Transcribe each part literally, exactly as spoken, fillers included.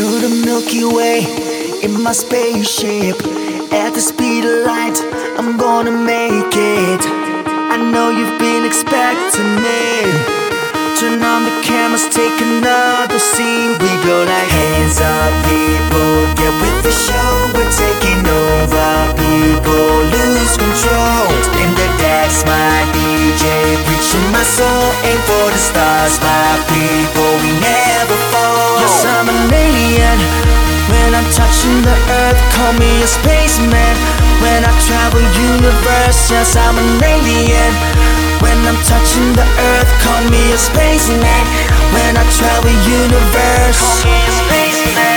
Through the Milky Way, in my spaceship, at the speed of light, I'm gonna make it. I know you've been expecting me. Turn on the cameras, take another scene. We go like hands up, people, get with the show. We're taking over, people lose control. In the decks, my D J preaching my soul. Aim for the stars, my people, we never fall. Yes, I'm an alien. When I'm touching the earth, call me a spaceman. When I travel universe, yes, I'm an alien. When I'm touching the earth, call me a spaceman. When I travel universe, call me a spaceman.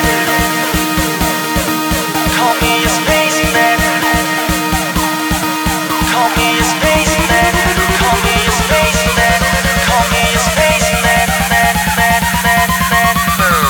Call me a spaceman. Call me a spaceman. Call me a spaceman. Call me a spaceman. Man, man, man, man, man.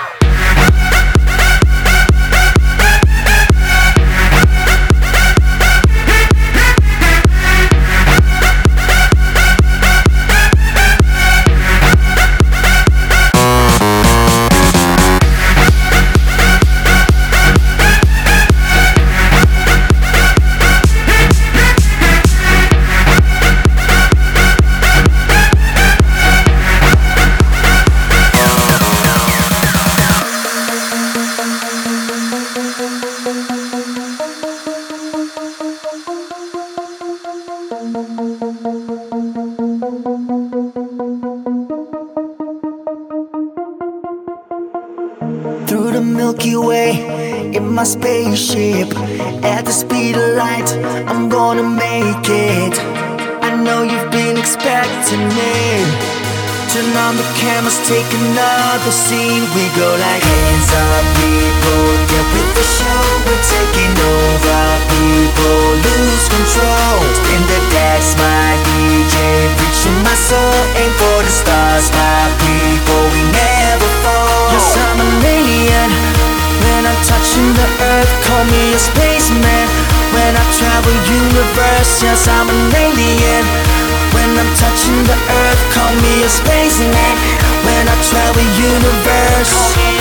Through the Milky Way, in my spaceship, at the speed of light, I'm gonna make it. I know you've been expecting me. Turn on the cameras, take another scene. We go like hands up, people, get with the show. We're taking over, people lose control. In the decks, my D J preaching my soul. Aim for the stars, my people, we never fall. Yes, I'm an alien. When I'm touching the earth, call me a spaceman. When I travel universe, yes, I'm an alien. When I'm touching the earth, call me a spaceman. When I travel universe, call me